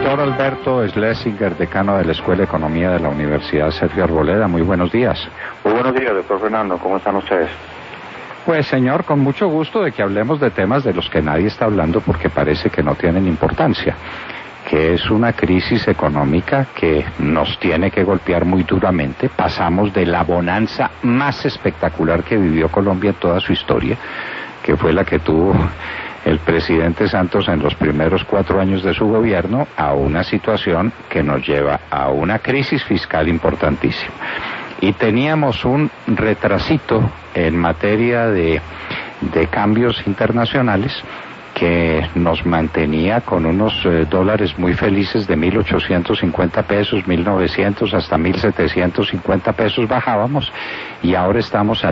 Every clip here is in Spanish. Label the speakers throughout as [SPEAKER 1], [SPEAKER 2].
[SPEAKER 1] Doctor Alberto Schlesinger, decano de la Escuela de Economía de la Universidad Sergio Arboleda, muy buenos días.
[SPEAKER 2] Muy buenos días, doctor Fernando, ¿cómo están ustedes?
[SPEAKER 1] Pues señor, con mucho gusto de que hablemos de temas de los que nadie está hablando porque parece que no tienen importancia, que es una crisis económica que nos tiene que golpear muy duramente. Pasamos de la bonanza más espectacular que vivió Colombia en toda su historia, que fue la que tuvo el presidente Santos en los primeros 4 años de su gobierno, a una situación que nos lleva a una crisis fiscal importantísima. Y teníamos un retrasito en materia de cambios internacionales que nos mantenía con unos dólares muy felices de 1.850 pesos, 1.900 hasta 1.750 pesos bajábamos, y ahora estamos a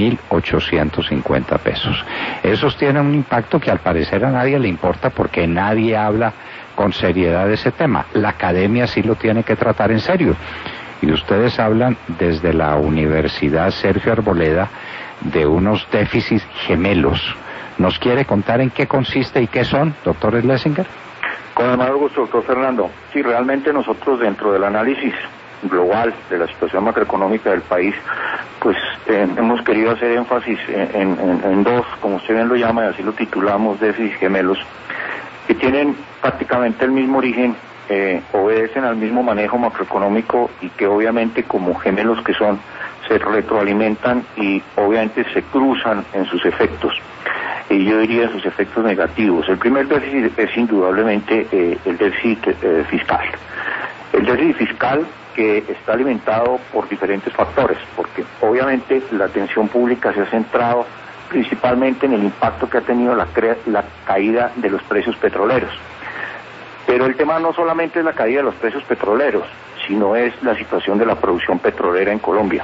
[SPEAKER 1] 2.850 pesos. Esos tienen un impacto que al parecer a nadie le importa porque nadie habla con seriedad de ese tema. La academia sí lo tiene que tratar en serio. Y ustedes hablan desde la Universidad Sergio Arboleda de unos déficits gemelos. ¿Nos quiere contar en qué consiste y qué son, doctor Schlesinger?
[SPEAKER 2] Con el mayor gusto, doctor Fernando. Sí, realmente nosotros dentro del análisis global de la situación macroeconómica del país, pues hemos querido hacer énfasis en dos, como usted bien lo llama, y así lo titulamos, déficits gemelos, que tienen prácticamente el mismo origen, obedecen al mismo manejo macroeconómico y que obviamente como gemelos que son, se retroalimentan y obviamente se cruzan en sus efectos. Y yo diría sus efectos negativos. El primer déficit es indudablemente el déficit fiscal. El déficit fiscal que está alimentado por diferentes factores, porque obviamente la atención pública se ha centrado principalmente en el impacto que ha tenido la caída de los precios petroleros. Pero el tema no solamente es la caída de los precios petroleros, sino es la situación de la producción petrolera en Colombia.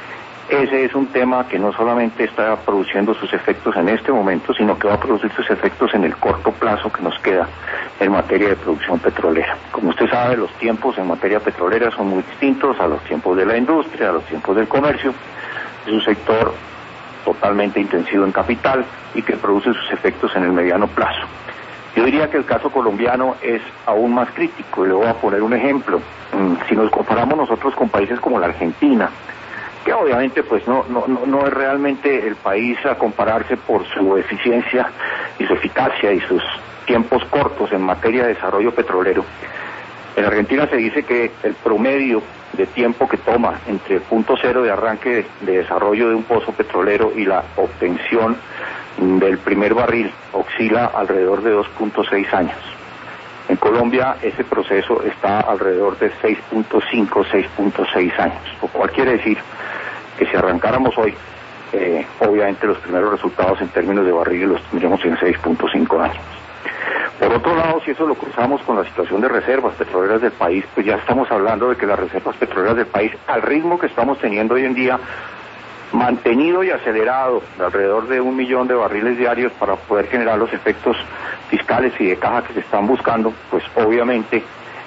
[SPEAKER 2] Ese es un tema que no solamente está produciendo sus efectos en este momento, sino que va a producir sus efectos en el corto plazo que nos queda en materia de producción petrolera. Como usted sabe, los tiempos en materia petrolera son muy distintos a los tiempos de la industria, a los tiempos del comercio. Es un sector totalmente intensivo en capital y que produce sus efectos en el mediano plazo. Yo diría que el caso colombiano es aún más crítico, y le voy a poner un ejemplo. Si nos comparamos nosotros con países como la Argentina, que obviamente pues no es realmente el país a compararse por su eficiencia y su eficacia y sus tiempos cortos en materia de desarrollo petrolero. En Argentina se dice que el promedio de tiempo que toma entre el punto cero de arranque de desarrollo de un pozo petrolero y la obtención del primer barril oscila alrededor de 2.6 años. En Colombia ese proceso está alrededor de 6.5, 6.6 años, lo cual quiere decir que si arrancáramos hoy, obviamente los primeros resultados en términos de barriles los tendríamos en 6.5 años. Por otro lado, si eso lo cruzamos con la situación de reservas petroleras del país, pues ya estamos hablando de que las reservas petroleras del país, al ritmo que estamos teniendo hoy en día, mantenido y acelerado de alrededor de 1 millón de barriles diarios para poder generar los efectos fiscales y de caja que se están buscando, pues obviamente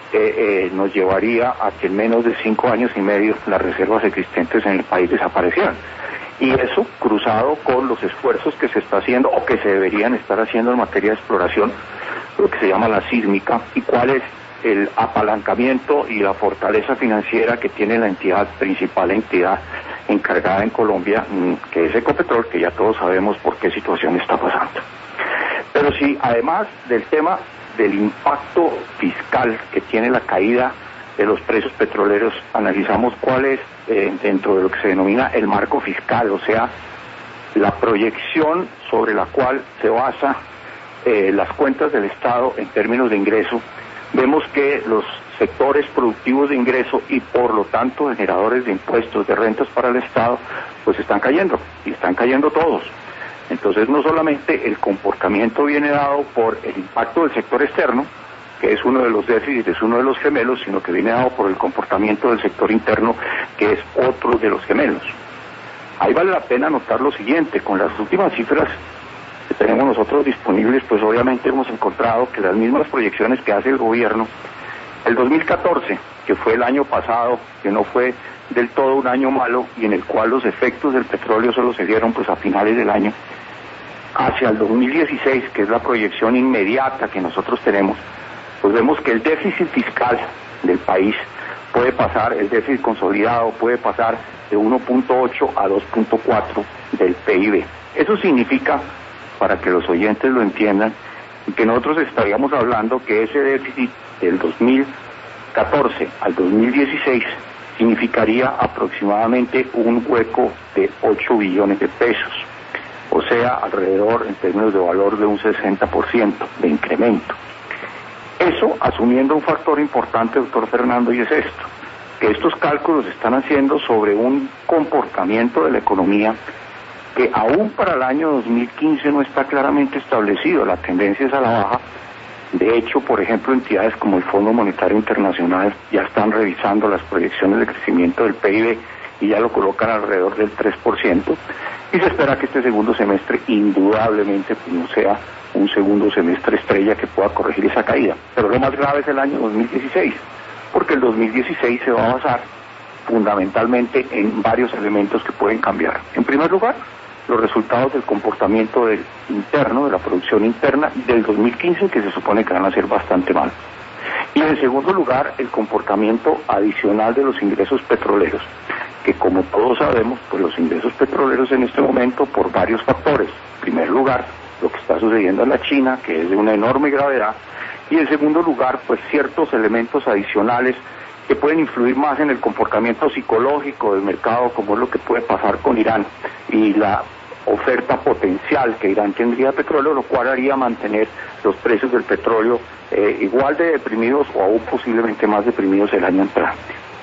[SPEAKER 2] nos llevaría a que en menos de 5 años y medio las reservas existentes en el país desaparecieran. Y eso cruzado con los esfuerzos que se está haciendo o que se deberían estar haciendo en materia de exploración, lo que se llama la sísmica, y cuál es el apalancamiento y la fortaleza financiera que tiene la principal entidad encargada en Colombia, que es Ecopetrol, que ya todos sabemos por qué situación está pasando. Pero si además del tema del impacto fiscal que tiene la caída de los precios petroleros, analizamos cuál es dentro de lo que se denomina el marco fiscal, o sea, la proyección sobre la cual se basa las cuentas del Estado en términos de ingreso, vemos que los sectores productivos de ingreso y por lo tanto generadores de impuestos, de rentas para el Estado, pues están cayendo, y están cayendo todos. Entonces no solamente el comportamiento viene dado por el impacto del sector externo, que es uno de los déficits, es uno de los gemelos, sino que viene dado por el comportamiento del sector interno, que es otro de los gemelos. Ahí vale la pena notar lo siguiente: con las últimas cifras que tenemos nosotros disponibles, pues obviamente hemos encontrado que las mismas proyecciones que hace el gobierno, el 2014, que fue el año pasado, que no fue del todo un año malo y en el cual los efectos del petróleo solo se dieron pues a finales del año, hacia el 2016, que es la proyección inmediata que nosotros tenemos, pues vemos que el déficit fiscal del país puede pasar, el déficit consolidado puede pasar de 1.8 a 2.4 del PIB. Eso significa, para que los oyentes lo entiendan, que nosotros estaríamos hablando que ese déficit del 2014 al 2016 significaría aproximadamente un hueco de 8 billones de pesos, o sea, alrededor en términos de valor de un 60% de incremento. Eso asumiendo un factor importante, doctor Fernando, y es esto, que estos cálculos se están haciendo sobre un comportamiento de la economía que aún para el año 2015 no está claramente establecido, la tendencia es a la baja. De hecho, por ejemplo, entidades como el Fondo Monetario Internacional ya están revisando las proyecciones de crecimiento del PIB y ya lo colocan alrededor del 3%, y se espera que este segundo semestre indudablemente pues, no sea un segundo semestre estrella que pueda corregir esa caída. Pero lo más grave es el año 2016, porque el 2016 se va a basar fundamentalmente en varios elementos que pueden cambiar. En primer lugar, los resultados del comportamiento interno, de la producción interna del 2015, que se supone que van a ser bastante malos. Y en segundo lugar, el comportamiento adicional de los ingresos petroleros, que como todos sabemos, pues los ingresos petroleros en este momento, por varios factores. En primer lugar, lo que está sucediendo en la China, que es de una enorme gravedad, y en segundo lugar, pues ciertos elementos adicionales que pueden influir más en el comportamiento psicológico del mercado, como es lo que puede pasar con Irán, y la oferta potencial que Irán tendría de petróleo, lo cual haría mantener los precios del petróleo igual de deprimidos o aún posiblemente más deprimidos el año entrante.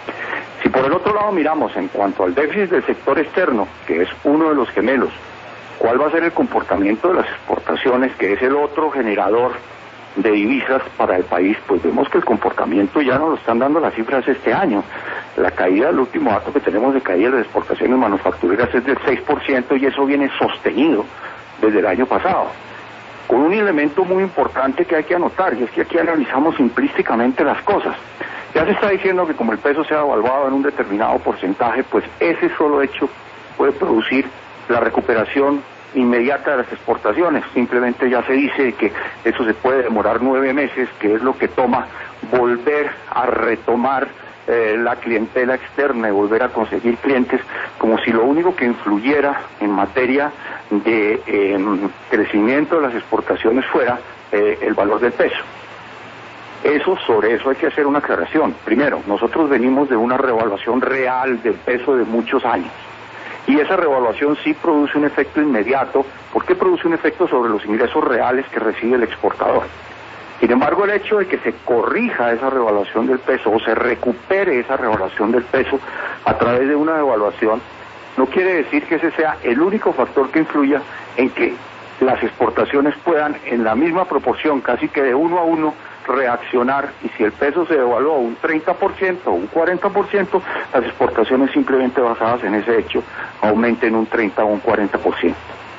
[SPEAKER 2] Si por el otro lado miramos en cuanto al déficit del sector externo, que es uno de los gemelos, ¿cuál va a ser el comportamiento de las exportaciones, que es el otro generador de divisas para el país? Pues vemos que el comportamiento ya nos lo están dando las cifras este año. La caída, el último dato que tenemos de caída de las exportaciones manufactureras es del 6% y eso viene sostenido desde el año pasado. Con un elemento muy importante que hay que anotar, y es que aquí analizamos implícitamente las cosas. Ya se está diciendo que como el peso se ha devaluado en un determinado porcentaje, pues ese solo hecho puede producir la recuperación inmediata de las exportaciones. Simplemente ya se dice que eso se puede demorar 9 meses, que es lo que toma volver a retomar la clientela externa y volver a conseguir clientes, como si lo único que influyera en materia de crecimiento de las exportaciones fuera el valor del peso. Sobre eso hay que hacer una aclaración. Primero, nosotros venimos de una revaluación real del peso de muchos años. Y esa revaluación sí produce un efecto inmediato. ¿Por qué produce un efecto sobre los ingresos reales que recibe el exportador? Sin embargo, el hecho de que se corrija esa revaluación del peso o se recupere esa revaluación del peso a través de una devaluación, no quiere decir que ese sea el único factor que influya en que las exportaciones puedan en la misma proporción, casi que de 1 a 1, reaccionar, y si el peso se devalúa un 30% o un 40%, las exportaciones simplemente basadas en ese hecho aumenten un 30 o un 40%.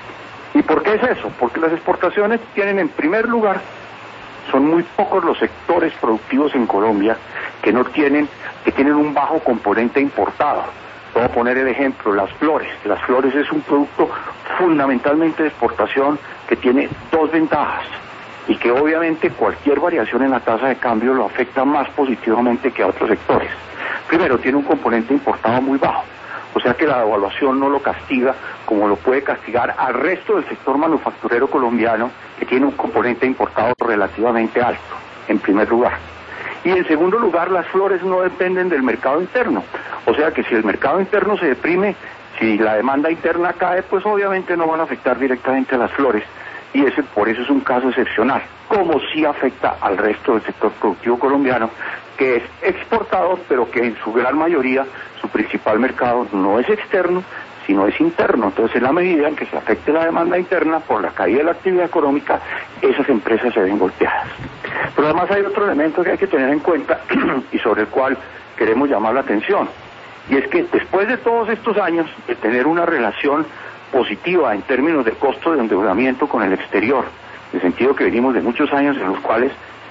[SPEAKER 2] ¿Y por qué es eso? Porque las exportaciones tienen, en primer lugar, son muy pocos los sectores productivos en Colombia que tienen un bajo componente importado. Voy a poner el ejemplo, las flores. Las flores es un producto fundamentalmente de exportación que tiene dos ventajas y que obviamente cualquier variación en la tasa de cambio lo afecta más positivamente que a otros sectores. Primero, tiene un componente importado muy bajo, o sea que la devaluación no lo castiga como lo puede castigar al resto del sector manufacturero colombiano, que tiene un componente importado relativamente alto, en primer lugar. Y en segundo lugar, las flores no dependen del mercado interno, o sea que si el mercado interno se deprime, si la demanda interna cae, pues obviamente no van a afectar directamente a las flores, y por eso es un caso excepcional, como sí afecta al resto del sector productivo colombiano, que es exportador, pero que en su gran mayoría su principal mercado no es externo, sino es interno. Entonces, en la medida en que se afecte la demanda interna por la caída de la actividad económica, esas empresas se ven golpeadas. Pero además hay otro elemento que hay que tener en cuenta y sobre el cual queremos llamar la atención, y es que después de todos estos años de tener una relación positiva en términos de costo de endeudamiento con el exterior, en el sentido que venimos de muchos años en los cuales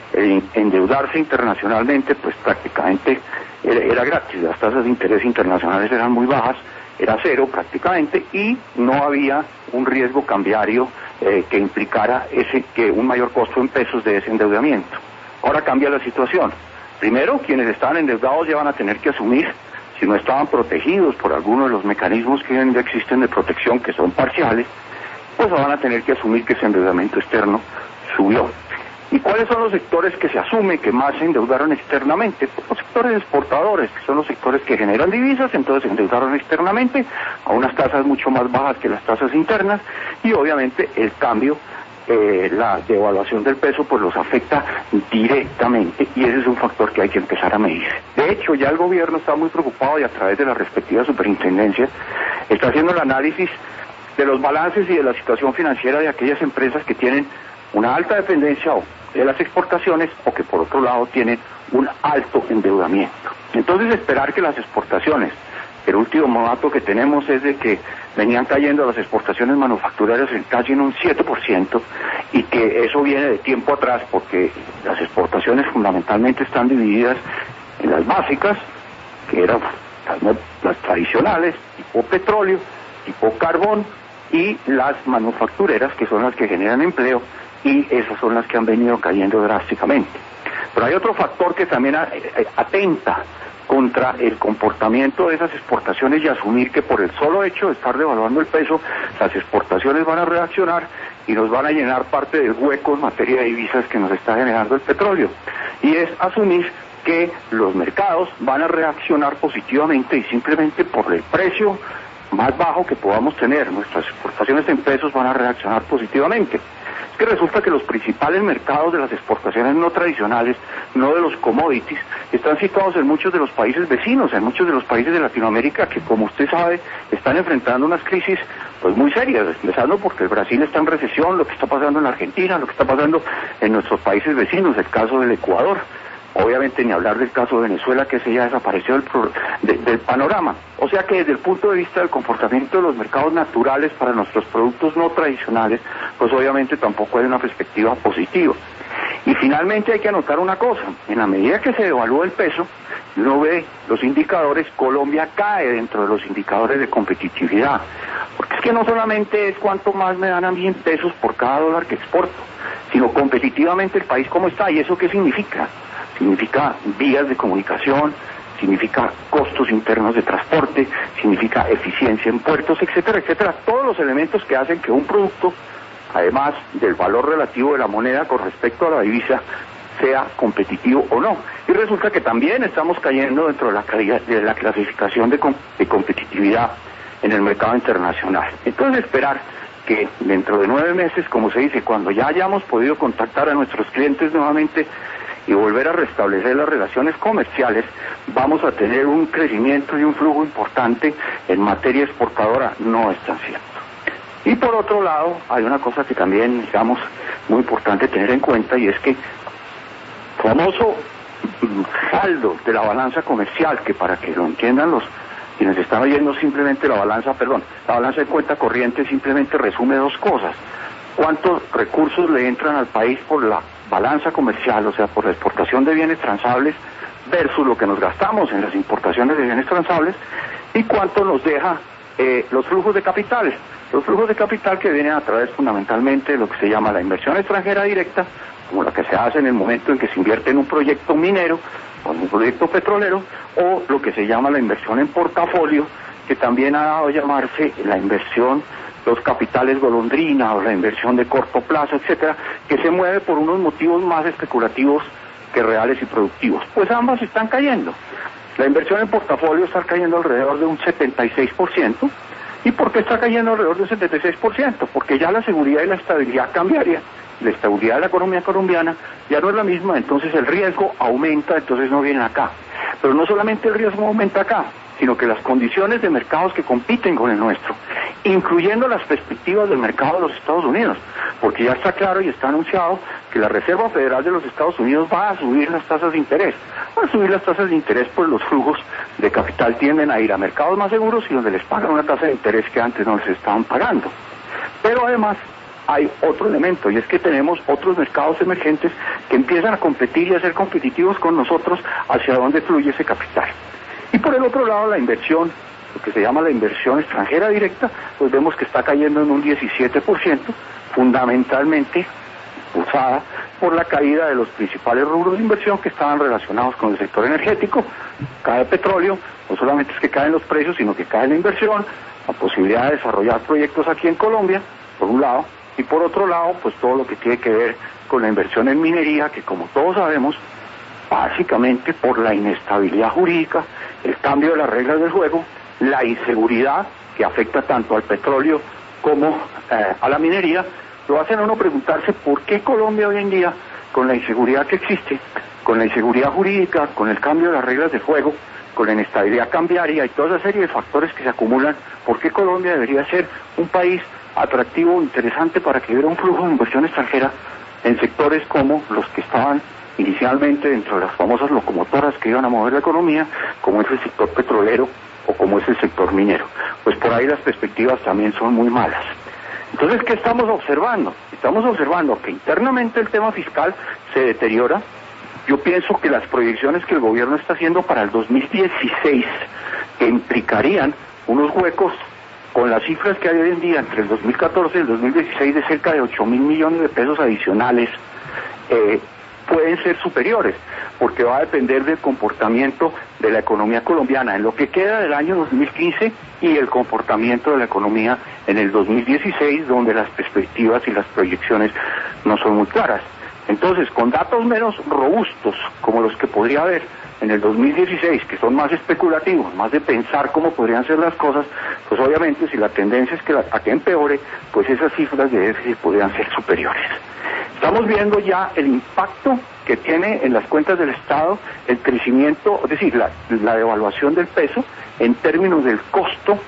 [SPEAKER 2] endeudarse internacionalmente pues prácticamente era gratis, las tasas de interés internacionales eran muy bajas, era cero prácticamente, y no había un riesgo cambiario que implicara que un mayor costo en pesos de ese endeudamiento. Ahora cambia la situación. Primero, quienes estaban endeudados ya van a tener que asumir, si no estaban protegidos por alguno de los mecanismos que ya existen de protección, que son parciales, pues van a tener que asumir que ese endeudamiento externo subió. ¿Y cuáles son los sectores que se asume que más se endeudaron externamente? Pues los sectores exportadores, que son los sectores que generan divisas, entonces se endeudaron externamente a unas tasas mucho más bajas que las tasas internas, y obviamente el cambio, la devaluación del peso, pues los afecta directamente, y ese es un factor que hay que empezar a medir. De hecho, ya el gobierno está muy preocupado y a través de las respectivas superintendencias está haciendo el análisis de los balances y de la situación financiera de aquellas empresas que tienen una alta dependencia de las exportaciones o que por otro lado tienen un alto endeudamiento. Entonces esperar que las exportaciones, el último dato que tenemos es de que venían cayendo las exportaciones manufactureras en casi en un 7%, y que eso viene de tiempo atrás porque las exportaciones fundamentalmente están divididas en las básicas, que eran las tradicionales, tipo petróleo, tipo carbón, y las manufactureras, que son las que generan empleo, y esas son las que han venido cayendo drásticamente. Pero hay otro factor que también atenta contra el comportamiento de esas exportaciones, y asumir que por el solo hecho de estar devaluando el peso, las exportaciones van a reaccionar y nos van a llenar parte del hueco en materia de divisas que nos está generando el petróleo. Y es asumir que los mercados van a reaccionar positivamente, y simplemente por el precio más bajo que podamos tener, nuestras exportaciones en pesos van a reaccionar positivamente. Es que resulta que los principales mercados de las exportaciones no tradicionales, no de los commodities, están situados en muchos de los países vecinos, en muchos de los países de Latinoamérica que, como usted sabe, están enfrentando unas crisis pues muy serias, empezando porque el Brasil está en recesión, lo que está pasando en la Argentina, lo que está pasando en nuestros países vecinos, el caso del Ecuador. Obviamente ni hablar del caso de Venezuela, que ese ya desapareció del panorama. O sea que desde el punto de vista del comportamiento de los mercados naturales para nuestros productos no tradicionales, pues obviamente tampoco hay una perspectiva positiva. Y finalmente hay que anotar una cosa: en la medida que se devalúa el peso, uno ve los indicadores, Colombia cae dentro de los indicadores de competitividad. Porque es que no solamente es cuánto más me dan a mí en pesos por cada dólar que exporto, sino competitivamente el país cómo está. ¿Y eso qué significa? Significa vías de comunicación, significa costos internos de transporte, significa eficiencia en puertos, etcétera, etcétera. Todos los elementos que hacen que un producto, además del valor relativo de la moneda con respecto a la divisa, sea competitivo o no. Y resulta que también estamos cayendo dentro de la clasificación de competitividad en el mercado internacional. Entonces esperar que dentro de 9 meses, como se dice, cuando ya hayamos podido contactar a nuestros clientes nuevamente y volver a restablecer las relaciones comerciales, vamos a tener un crecimiento y un flujo importante en materia exportadora, no es tan cierto. Y por otro lado, hay una cosa que también, digamos, muy importante tener en cuenta, y es que el famoso saldo de la balanza comercial, que para que lo entiendan los quienes están oyendo, simplemente la balanza de cuenta corriente simplemente resume 2 cosas: cuántos recursos le entran al país por la balanza comercial, o sea, por la exportación de bienes transables, versus lo que nos gastamos en las importaciones de bienes transables, y cuánto nos deja los flujos de capitales. Los flujos de capital que vienen a través fundamentalmente de lo que se llama la inversión extranjera directa, como la que se hace en el momento en que se invierte en un proyecto minero o en un proyecto petrolero, o lo que se llama la inversión en portafolio, que también ha dado a llamarse la inversión, los capitales golondrina, o la inversión de corto plazo, etcétera, que se mueve por unos motivos más especulativos que reales y productivos. Pues ambas están cayendo. La inversión en portafolio está cayendo alrededor de un 76%. ¿Y por qué está cayendo alrededor del 76%? Porque ya la seguridad y la estabilidad cambiaria, la estabilidad de la economía colombiana ya no es la misma, entonces el riesgo aumenta, entonces no vienen acá. Pero no solamente el riesgo aumenta acá, sino que las condiciones de mercados que compiten con el nuestro, incluyendo las perspectivas del mercado de los Estados Unidos, porque ya está claro y está anunciado que la Reserva Federal de los Estados Unidos va a subir las tasas de interés. Va a subir las tasas de interés, pues los flujos de capital tienden a ir a mercados más seguros y donde les pagan una tasa de interés que antes no les estaban pagando. Pero además hay otro elemento, y es que tenemos otros mercados emergentes que empiezan a competir y a ser competitivos con nosotros hacia dónde fluye ese capital. Y por el otro lado, la inversión, lo que se llama la inversión extranjera directa, pues vemos que está cayendo en un 17%, fundamentalmente impulsada por la caída de los principales rubros de inversión que estaban relacionados con el sector energético. Cae el petróleo, no solamente es que caen los precios, sino que cae la inversión, la posibilidad de desarrollar proyectos aquí en Colombia, por un lado, y por otro lado, pues todo lo que tiene que ver con la inversión en minería, que como todos sabemos, básicamente por la inestabilidad jurídica, el cambio de las reglas del juego, la inseguridad que afecta tanto al petróleo como a la minería, lo hacen a uno preguntarse por qué Colombia hoy en día, con la inseguridad que existe, con la inseguridad jurídica, con el cambio de las reglas de juego, con la inestabilidad cambiaria y toda esa serie de factores que se acumulan, ¿por qué Colombia debería ser un país atractivo, interesante para que hubiera un flujo de inversión extranjera en sectores como los que estaban inicialmente dentro de las famosas locomotoras que iban a mover la economía, como es el sector petrolero o como es el sector minero? Pues por ahí las perspectivas también son muy malas. Entonces, ¿qué estamos observando? Estamos observando que internamente el tema fiscal se deteriora. Yo pienso que las proyecciones que el gobierno está haciendo para el 2016, que implicarían unos huecos con las cifras que hay hoy en día entre el 2014 y el 2016 de cerca de 8.000 millones de pesos adicionales, pueden ser superiores, porque va a depender del comportamiento de la economía colombiana en lo que queda del año 2015 y el comportamiento de la economía en el 2016, donde las perspectivas y las proyecciones no son muy claras. Entonces, con datos menos robustos, como los que podría haber en el 2016, que son más especulativos, más de pensar cómo podrían ser las cosas, pues obviamente si la tendencia es que a que empeore, pues esas cifras de déficit podrían ser superiores. Estamos viendo ya el impacto que tiene en las cuentas del Estado el crecimiento, es decir, la devaluación del peso en términos del costo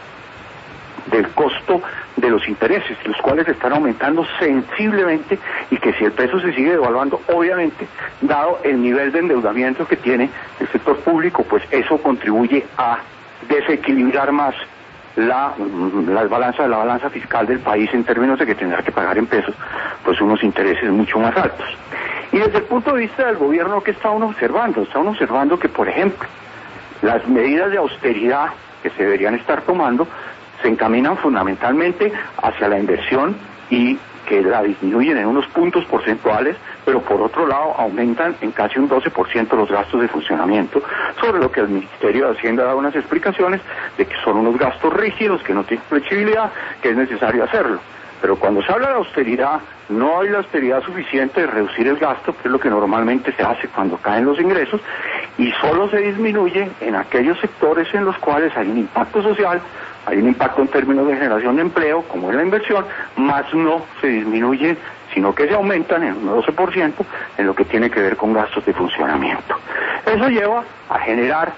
[SPEAKER 2] de los intereses, los cuales están aumentando sensiblemente, y que si el peso se sigue devaluando, obviamente, dado el nivel de endeudamiento que tiene el sector público, pues eso contribuye a desequilibrar más la balanza fiscal del país, en términos de que tendrá que pagar en pesos pues unos intereses mucho más altos. Y desde el punto de vista del gobierno, ¿qué está uno observando? Está uno observando que, por ejemplo, las medidas de austeridad que se deberían estar tomando se encaminan fundamentalmente hacia la inversión y que la disminuyen en unos puntos porcentuales, pero por otro lado aumentan en casi un 12% los gastos de funcionamiento, sobre lo que el Ministerio de Hacienda da unas explicaciones de que son unos gastos rígidos, que no tienen flexibilidad, que es necesario hacerlo. Pero cuando se habla de austeridad, no hay la austeridad suficiente de reducir el gasto, que es lo que normalmente se hace cuando caen los ingresos, y solo se disminuye en aquellos sectores en los cuales hay un impacto social, hay un impacto en términos de generación de empleo, como es la inversión, más no se disminuye, sino que se aumentan en un 12% en lo que tiene que ver con gastos de funcionamiento. Eso lleva a generar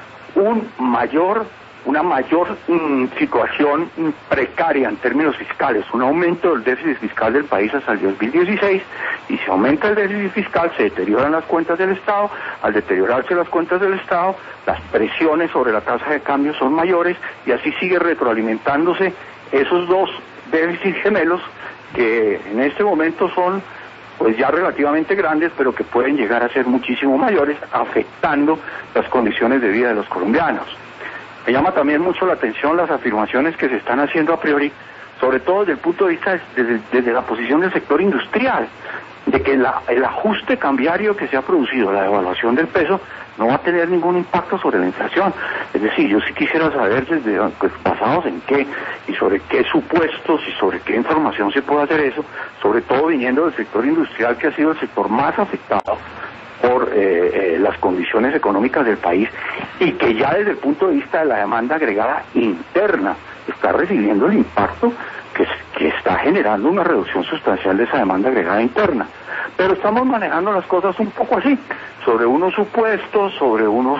[SPEAKER 2] una mayor situación precaria en términos fiscales, un aumento del déficit fiscal del país hasta el 2016, y si aumenta el déficit fiscal se deterioran las cuentas del Estado. Al deteriorarse las cuentas del Estado, las presiones sobre la tasa de cambio son mayores, y así sigue retroalimentándose esos dos déficits gemelos, que en este momento son pues ya relativamente grandes, pero que pueden llegar a ser muchísimo mayores, afectando las condiciones de vida de los colombianos. Me llama también mucho la atención las afirmaciones que se están haciendo a priori, sobre todo desde el punto de vista desde la posición del sector industrial, de que el ajuste cambiario que se ha producido, la devaluación del peso, no va a tener ningún impacto sobre la inflación. Es decir, yo sí quisiera saber basados en qué, y sobre qué supuestos, y sobre qué información se puede hacer eso, sobre todo viniendo del sector industrial, que ha sido el sector más afectado por las condiciones económicas del país, y que ya desde el punto de vista de la demanda agregada interna está recibiendo el impacto que está generando una reducción sustancial de esa demanda agregada interna. Pero estamos manejando las cosas un poco así, sobre unos supuestos, sobre unos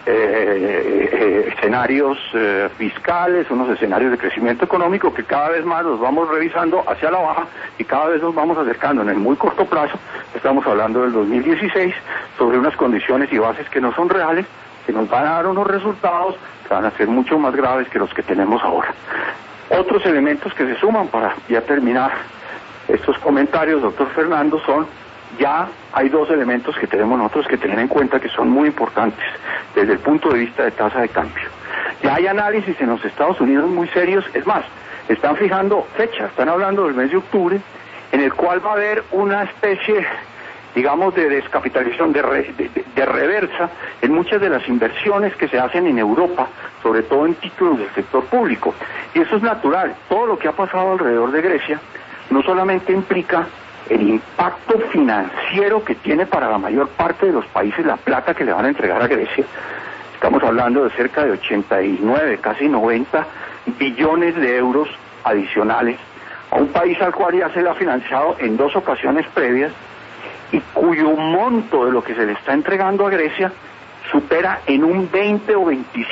[SPEAKER 2] escenarios fiscales, unos escenarios de crecimiento económico que cada vez más los vamos revisando hacia la baja, y cada vez nos vamos acercando en el muy corto plazo. Estamos hablando del 2016, sobre unas condiciones y bases que no son reales, que nos van a dar unos resultados que van a ser mucho más graves que los que tenemos ahora. Otros elementos que se suman, para ya terminar estos comentarios, doctor Fernando, ya hay dos elementos que tenemos nosotros que tener en cuenta, que son muy importantes desde el punto de vista de tasa de cambio. Ya hay análisis en los Estados Unidos muy serios, es más, están fijando fecha, están hablando del mes de octubre, en el cual va a haber una especie digamos, de descapitalización, de reversa en muchas de las inversiones que se hacen en Europa, sobre todo en títulos del sector público. Y eso es natural. Todo lo que ha pasado alrededor de Grecia no solamente implica el impacto financiero que tiene para la mayor parte de los países la plata que le van a entregar a Grecia. Estamos hablando de cerca de 89, casi 90 billones de euros adicionales a un país al cual ya se le ha financiado en 2 ocasiones previas y cuyo monto de lo que se le está entregando a Grecia supera en un 20 o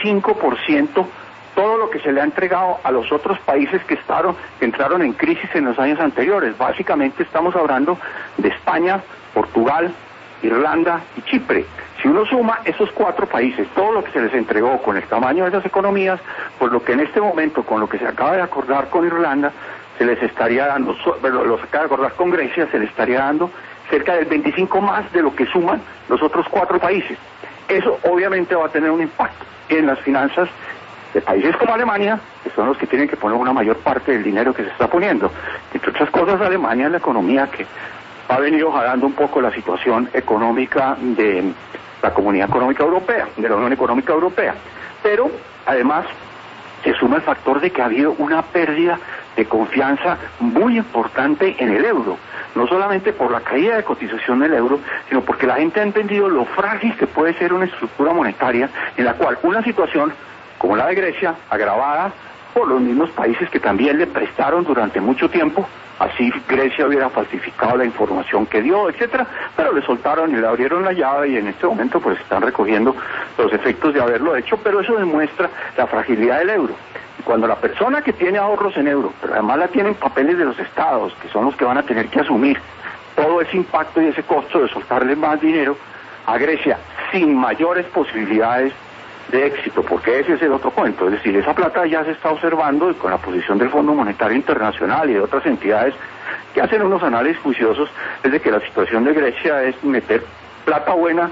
[SPEAKER 2] 25% todo lo que se le ha entregado a los otros países que entraron en crisis en los años anteriores. Básicamente estamos hablando de España, Portugal, Irlanda y Chipre. Si uno suma esos 4 países, todo lo que se les entregó con el tamaño de esas economías, pues lo que en este momento, con lo que se acaba de acordar con Irlanda, se les estaría dando, lo se acaba de acordar con Grecia, se les estaría dando cerca del 25 más de lo que suman los otros 4 países. Eso obviamente va a tener un impacto en las finanzas de países como Alemania, que son los que tienen que poner una mayor parte del dinero que se está poniendo. Entre otras cosas, Alemania es la economía que ha venido jalando un poco la situación económica de la Comunidad Económica Europea, de la Unión Económica Europea. Pero, además, se suma el factor de que ha habido una pérdida de confianza muy importante en el euro. No solamente por la caída de cotización del euro, sino porque la gente ha entendido lo frágil que puede ser una estructura monetaria en la cual una situación como la de Grecia, agravada por los mismos países que también le prestaron durante mucho tiempo, así Grecia hubiera falsificado la información que dio, etcétera, pero le soltaron y le abrieron la llave y en este momento pues están recogiendo los efectos de haberlo hecho, pero eso demuestra la fragilidad del euro. Y cuando la persona que tiene ahorros en euro, pero además la tiene en papeles de los estados, que son los que van a tener que asumir todo ese impacto y ese costo de soltarle más dinero a Grecia sin mayores posibilidades de éxito, porque ese es el otro cuento, es decir, esa plata ya se está observando y con la posición del Fondo Monetario Internacional y de otras entidades que hacen unos análisis juiciosos, es de que la situación de Grecia es meter plata buena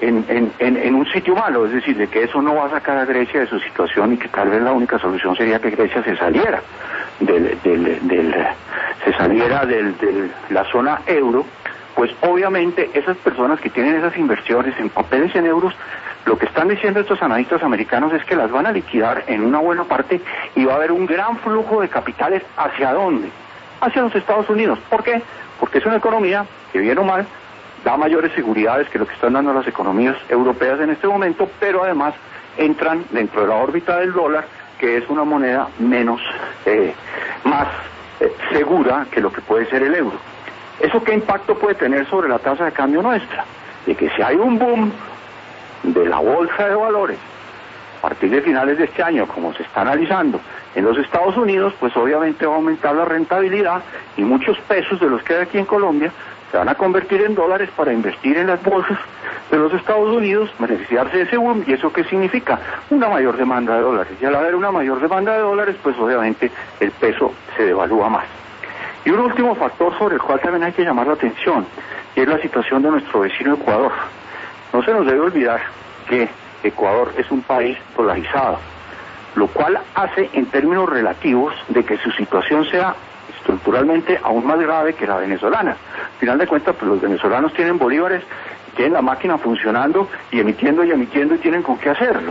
[SPEAKER 2] en un sitio malo, es decir, de que eso no va a sacar a Grecia de su situación y que tal vez la única solución sería que Grecia se saliera de la zona euro. Pues obviamente esas personas que tienen esas inversiones en papeles en euros, lo que están diciendo estos analistas americanos es que las van a liquidar en una buena parte y va a haber un gran flujo de capitales. ¿Hacia dónde? Hacia los Estados Unidos. ¿Por qué? Porque es una economía que, bien o mal, da mayores seguridades que lo que están dando las economías europeas en este momento, pero además entran dentro de la órbita del dólar, que es una moneda más segura que lo que puede ser el euro. ¿Eso qué impacto puede tener sobre la tasa de cambio nuestra? De que si hay un boom de la bolsa de valores a partir de finales de este año, como se está analizando en los Estados Unidos, pues obviamente va a aumentar la rentabilidad y muchos pesos de los que hay aquí en Colombia se van a convertir en dólares para invertir en las bolsas de los Estados Unidos, beneficiarse de ese boom. ¿Y eso qué significa? Una mayor demanda de dólares. Y al haber una mayor demanda de dólares, pues obviamente el peso se devalúa más. Y un último factor sobre el cual también hay que llamar la atención, y es la situación de nuestro vecino Ecuador. No se nos debe olvidar que Ecuador es un país polarizado, lo cual hace en términos relativos de que su situación sea estructuralmente aún más grave que la venezolana. Al final de cuentas, pues los venezolanos tienen bolívares, tienen la máquina funcionando y emitiendo y tienen con qué hacerlo.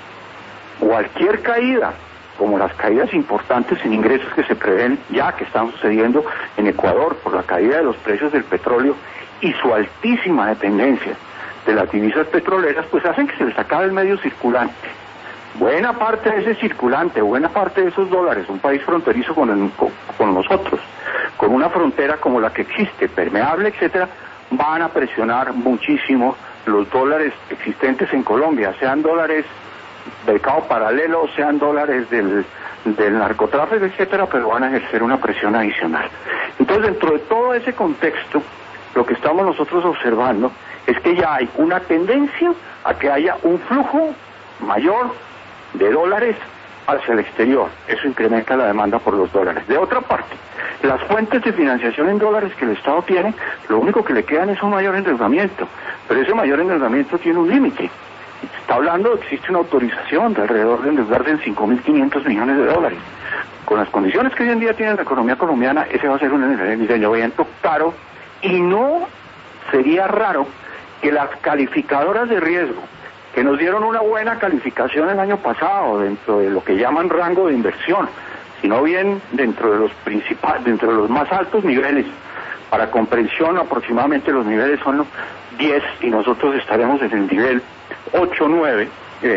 [SPEAKER 2] Cualquier caída, como las caídas importantes en ingresos que se prevén ya que están sucediendo en Ecuador por la caída de los precios del petróleo y su altísima dependencia de las divisas petroleras, pues hacen que se les acabe el medio circulante. Buena parte de ese circulante, buena parte de esos dólares, un país fronterizo con nosotros, con una frontera como la que existe, permeable, etcétera, van a presionar muchísimo los dólares existentes en Colombia, sean dólares del mercado paralelo, sean dólares del narcotráfico, etcétera, pero van a ejercer una presión adicional. Entonces, dentro de todo ese contexto, lo que estamos nosotros observando es que ya hay una tendencia a que haya un flujo mayor de dólares hacia el exterior. Eso incrementa la demanda por los dólares. De otra parte, las fuentes de financiación en dólares que el Estado tiene, lo único que le quedan es un mayor endeudamiento, pero ese mayor endeudamiento tiene un límite. Está hablando, existe una autorización de alrededor de endeudarse en 5.500 millones de dólares. Con las condiciones que hoy en día tiene la economía colombiana, ese va a ser un endeudamiento caro y no sería raro que las calificadoras de riesgo, que nos dieron una buena calificación el año pasado dentro de lo que llaman rango de inversión, sino bien dentro de los más altos niveles. Para comprensión, aproximadamente los niveles son los 10 y nosotros estaremos en el nivel 8, 9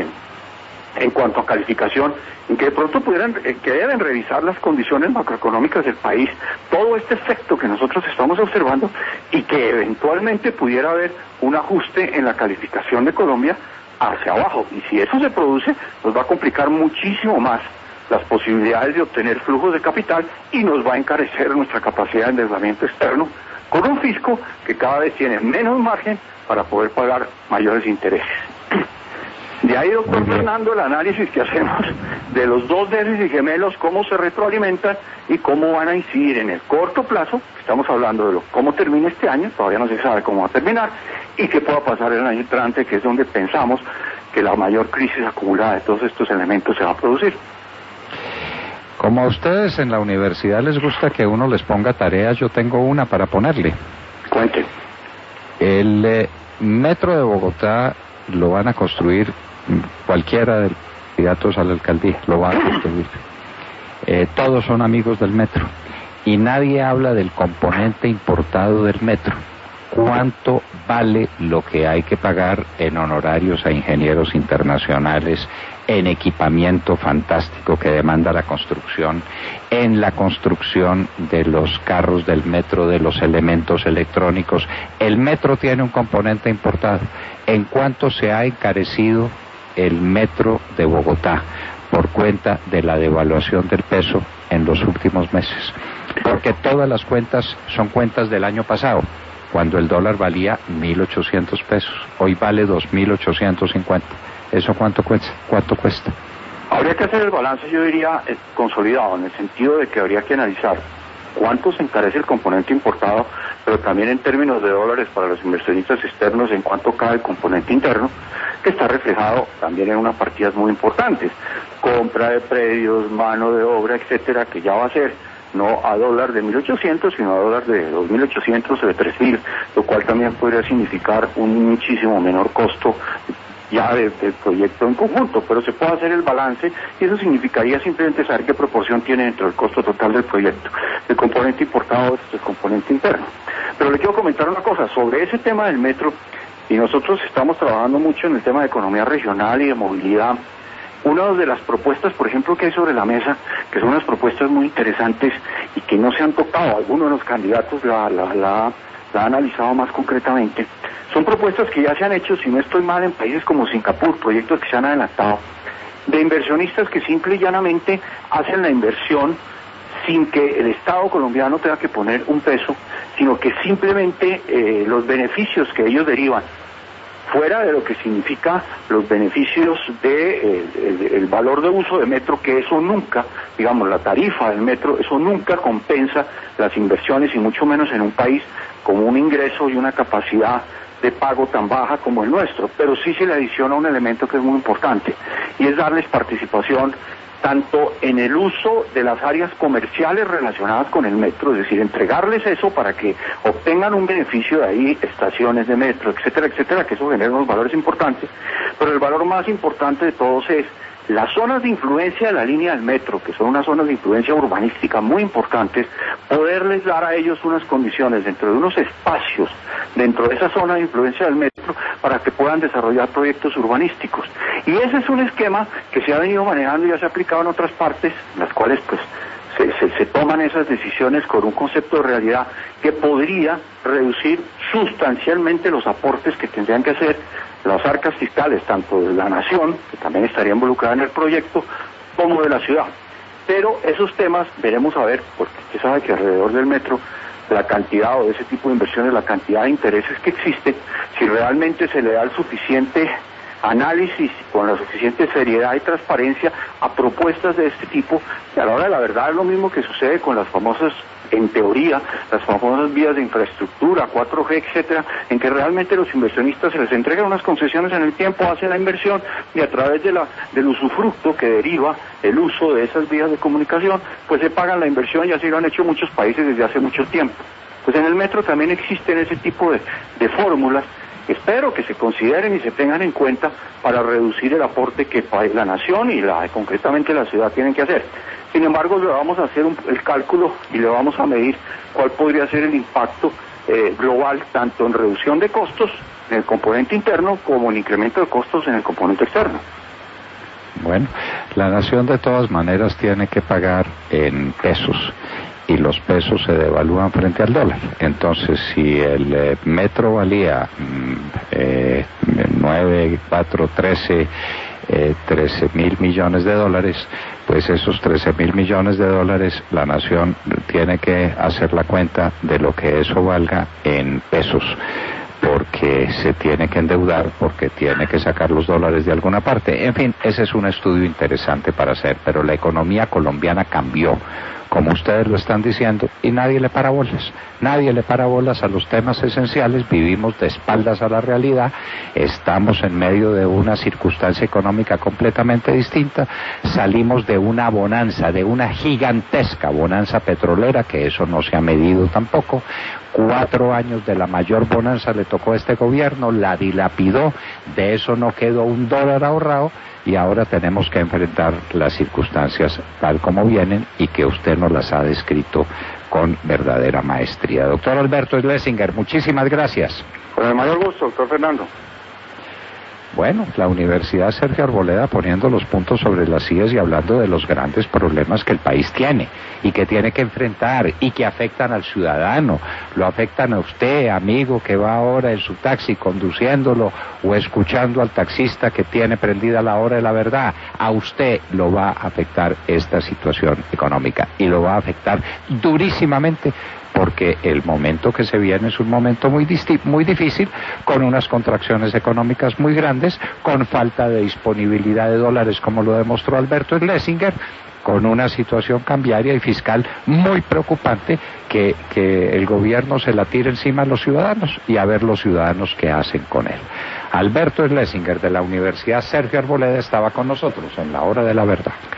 [SPEAKER 2] en cuanto a calificación, en que de pronto que deben revisar las condiciones macroeconómicas del país, todo este efecto que nosotros estamos observando y que eventualmente pudiera haber un ajuste en la calificación de Colombia hacia abajo. Y si eso se produce, nos va a complicar muchísimo más las posibilidades de obtener flujos de capital y nos va a encarecer nuestra capacidad de endeudamiento externo con un fisco que cada vez tiene menos margen para poder pagar mayores intereses. De ahí, doctor Fernando, el análisis que hacemos de los dos déficits gemelos, cómo se retroalimentan y cómo van a incidir en el corto plazo. Estamos hablando de cómo termina este año, todavía no se sabe cómo va a terminar, y qué pueda pasar el año entrante, que es donde pensamos que la mayor crisis acumulada de todos estos elementos se va a producir.
[SPEAKER 1] Como a ustedes en la universidad les gusta que uno les ponga tareas, yo tengo una para ponerle.
[SPEAKER 2] Cuente.
[SPEAKER 1] El metro de Bogotá lo van a construir cualquiera de los candidatos a la alcaldía, lo van a construir. Todos son amigos del metro y nadie habla del componente importado del metro. ¿Cuánto vale lo que hay que pagar en honorarios a ingenieros internacionales, en equipamiento fantástico que demanda la construcción, en la construcción de los carros del metro, de los elementos electrónicos? El metro tiene un componente importado. ¿En cuánto se ha encarecido el metro de Bogotá por cuenta de la devaluación del peso en los últimos meses? Porque todas las cuentas son cuentas del año pasado, cuando el dólar valía 1.800 pesos, hoy vale 2.850. ¿Eso cuánto cuesta?
[SPEAKER 2] Habría que hacer el balance, yo diría, consolidado, en el sentido de que habría que analizar cuánto se encarece el componente importado, pero también en términos de dólares para los inversionistas externos, en cuánto cae el componente interno, que está reflejado también en unas partidas muy importantes, compra de predios, mano de obra, etcétera, que ya va a ser no a dólar de 1.800, sino a dólar de 2.800 o de 3.000, lo cual también podría significar un muchísimo menor costo ya del proyecto en conjunto, pero se puede hacer el balance y eso significaría simplemente saber qué proporción tiene dentro del costo total del proyecto, el componente importado versus el componente interno. Pero le quiero comentar una cosa sobre ese tema del metro, y nosotros estamos trabajando mucho en el tema de economía regional y de movilidad. Una de las propuestas, por ejemplo, que hay sobre la mesa, que son unas propuestas muy interesantes y que no se han tocado, algunos de los candidatos la han analizado más concretamente, son propuestas que ya se han hecho, si no estoy mal, en países como Singapur, proyectos que se han adelantado, de inversionistas que simple y llanamente hacen la inversión sin que el Estado colombiano tenga que poner un peso, sino que simplemente los beneficios que ellos derivan, fuera de lo que significa los beneficios de el valor de uso de metro, que eso nunca, digamos, la tarifa del metro, eso nunca compensa las inversiones, y mucho menos en un país como un ingreso y una capacidad de pago tan baja como el nuestro, pero sí se le adiciona un elemento que es muy importante, y es darles participación tanto en el uso de las áreas comerciales relacionadas con el metro, es decir, entregarles eso para que obtengan un beneficio de ahí, estaciones de metro, etcétera, etcétera, que eso genera unos valores importantes, pero el valor más importante de todos es las zonas de influencia de la línea del metro, que son unas zonas de influencia urbanística muy importantes, poderles dar a ellos unas condiciones dentro de unos espacios, dentro de esa zona de influencia del metro, para que puedan desarrollar proyectos urbanísticos. Y ese es un esquema que se ha venido manejando y ya se ha aplicado en otras partes, en las cuales pues se toman esas decisiones con un concepto de realidad que podría reducir sustancialmente los aportes que tendrían que hacer las arcas fiscales, tanto de la nación, que también estaría involucrada en el proyecto, como de la ciudad. Pero esos temas veremos a ver, porque usted sabe que alrededor del metro, la cantidad o de ese tipo de inversiones, la cantidad de intereses que existe, si realmente se le da el suficiente análisis con la suficiente seriedad y transparencia a propuestas de este tipo, y a la hora de la verdad es lo mismo que sucede con las famosas, en teoría, las famosas vías de infraestructura, 4G, etcétera, en que realmente los inversionistas se les entregan unas concesiones en el tiempo, hacen la inversión y a través del usufructo que deriva el uso de esas vías de comunicación, pues se pagan la inversión, y así lo han hecho muchos países desde hace mucho tiempo. Pues en el metro también existen ese tipo de fórmulas. Espero que se consideren y se tengan en cuenta para reducir el aporte que la nación y concretamente la ciudad tienen que hacer. Sin embargo, le vamos a hacer el cálculo y le vamos a medir cuál podría ser el impacto global, tanto en reducción de costos en el componente interno como en incremento de costos en el componente externo.
[SPEAKER 1] Bueno, la nación de todas maneras tiene que pagar en pesos y los pesos se devalúan frente al dólar. Entonces, si el metro valía 13 mil millones de dólares, pues esos 13 mil millones de dólares la nación tiene que hacer la cuenta de lo que eso valga en pesos, porque se tiene que endeudar, porque tiene que sacar los dólares de alguna parte. En fin, ese es un estudio interesante para hacer, pero la economía colombiana cambió, como ustedes lo están diciendo, y nadie le para bolas. Nadie le para bolas a los temas esenciales, vivimos de espaldas a la realidad, estamos en medio de una circunstancia económica completamente distinta, salimos de una bonanza, de una gigantesca bonanza petrolera, que eso no se ha medido tampoco. 4 años de la mayor bonanza le tocó a este gobierno, la dilapidó, de eso no quedó un dólar ahorrado, y ahora tenemos que enfrentar las circunstancias tal como vienen y que usted nos las ha descrito con verdadera maestría. Doctor Alberto Schlesinger, muchísimas gracias.
[SPEAKER 2] Con el mayor gusto, doctor Fernando.
[SPEAKER 1] Bueno, la Universidad Sergio Arboleda poniendo los puntos sobre las sillas y hablando de los grandes problemas que el país tiene y que tiene que enfrentar y que afectan al ciudadano, lo afectan a usted, amigo, que va ahora en su taxi conduciéndolo o escuchando al taxista que tiene prendida la hora de la verdad. A usted lo va a afectar esta situación económica y lo va a afectar durísimamente, porque el momento que se viene es un momento muy difícil, con unas contracciones económicas muy grandes, con falta de disponibilidad de dólares, como lo demostró Alberto Schlesinger, con una situación cambiaria y fiscal muy preocupante, que el gobierno se la tire encima a los ciudadanos y a ver los ciudadanos qué hacen con él. Alberto Schlesinger, de la Universidad Sergio Arboleda, estaba con nosotros en la Hora de la Verdad.